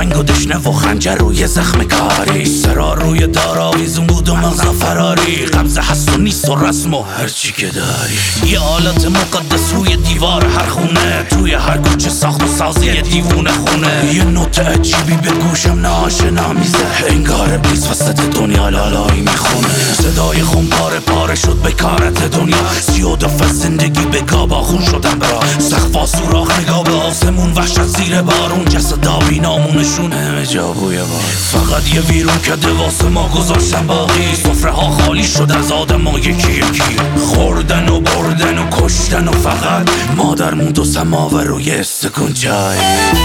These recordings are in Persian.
تفنگ و دشنه و خنجر روی زخم کاری، سرا روی داراویزون بود و مغزا فراری، قبضه هست و نیست و رسم و هرچی که داری. یه آلت مقدس روی دیوار هر خونه، توی هر کوچه ساخت و سازی دیوونه خونه. یه نوت عجیبی به گوشم ناشنا میزه، انگار بیز وسط دنیا لالایی میخونه. صدای خون پاره پاره شد به کارت دنیا، 32 فصل زندگی به گابا خون شدن برا. سقفا سوراخ نگاه به آسمون، وحشت زیر بارون، جسدا بی نامونشون همه جا بوی بار. فقط یه ویرون که واسه ما گذاشتن باقی، سفره ها خالی شد از آدم ها یکی یکی، خوردن و بردن و کشتن و فقط مادر موند و سماور روی استکون جای.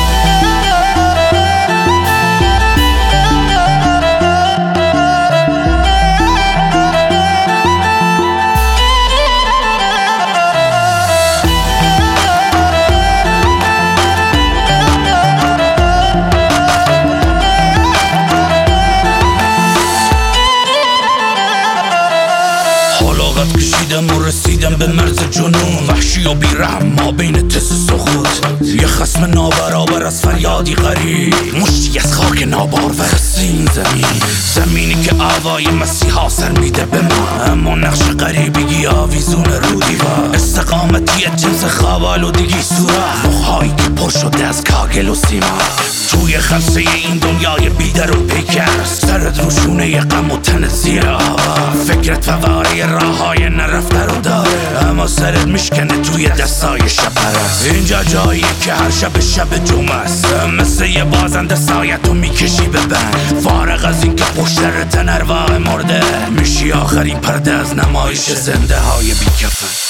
کشیدم و رسیدم به مرز جنون، وحشی و بیرحم ما بین تس سخوت. یه خصم نابرابر از فریادی غریب، مشتی از خاک نابارور این زمینی که آوای مسیحا سر میده به ما، اما نقش غریبگی آویزون رو دیوار. استقامتی جنس خوابالودگی سوراخ، مخهایی که پر شده از کاگل و سیما. توی خلصه این دنیای بیدر و پیکر، سرت روشونه غم و تنت زیر آوا. فکرت فواره راه های نرفته رو داره، اما سرت میشکنه توی دستای شب پرست. اینجا جایی که هر شب جمعه است، مثل یه بازنده سایتو میکشی به بند. فارغ از این که پشترت ارواح مرده، میشی آخرین پرده از نمایش زنده های بیکفن.